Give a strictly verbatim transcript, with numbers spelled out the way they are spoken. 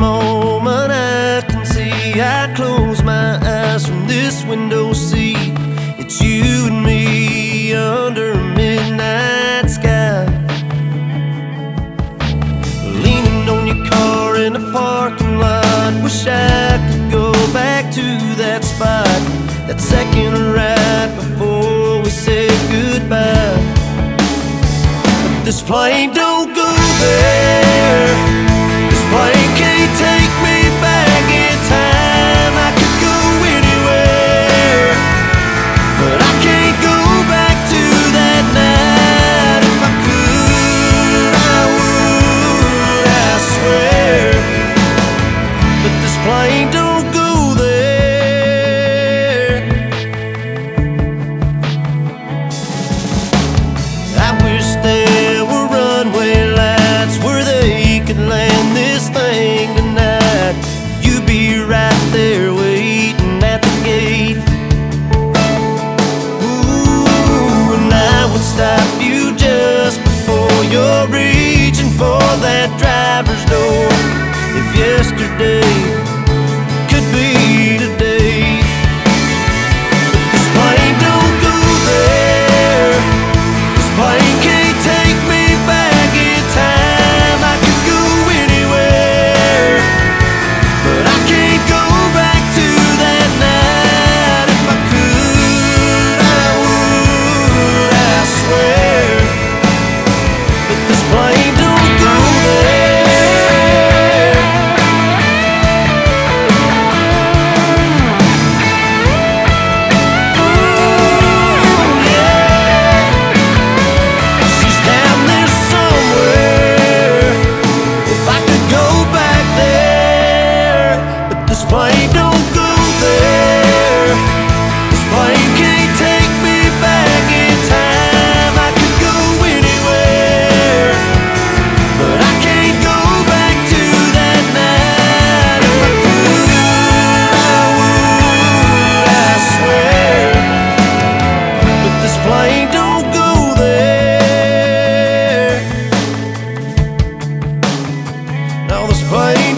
moment I can see. I close my eyes from this window seat. It's you and me under a midnight sky, leaning on your car in the parking lot. Wish I could go back to that spot, that second right before we said goodbye. But this plane don't go there. This plane can't take me back in time. I could go anywhere, but I can't go back to that night. If I could, I would, I swear. But this plane don't go there. I wish there were runway lights where they could land this thing tonight. You'd be right there waiting at the gate. Ooh, and I would stop you just before you're reaching for that driver's door. If yesterday could be today. But this plane don't go there. This plane can't take me back in time. I could go anywhere, but I can't go back to that night. If I could, I would, I swear. But this plane don't go there. Ooh, yeah. She's down there somewhere. If I could go back there, but this plane don't go there. This plane can't take me back in time. I could go anywhere, but I can't go back to that night. If I could, I would, I swear. But this plane don't go there. Now this plane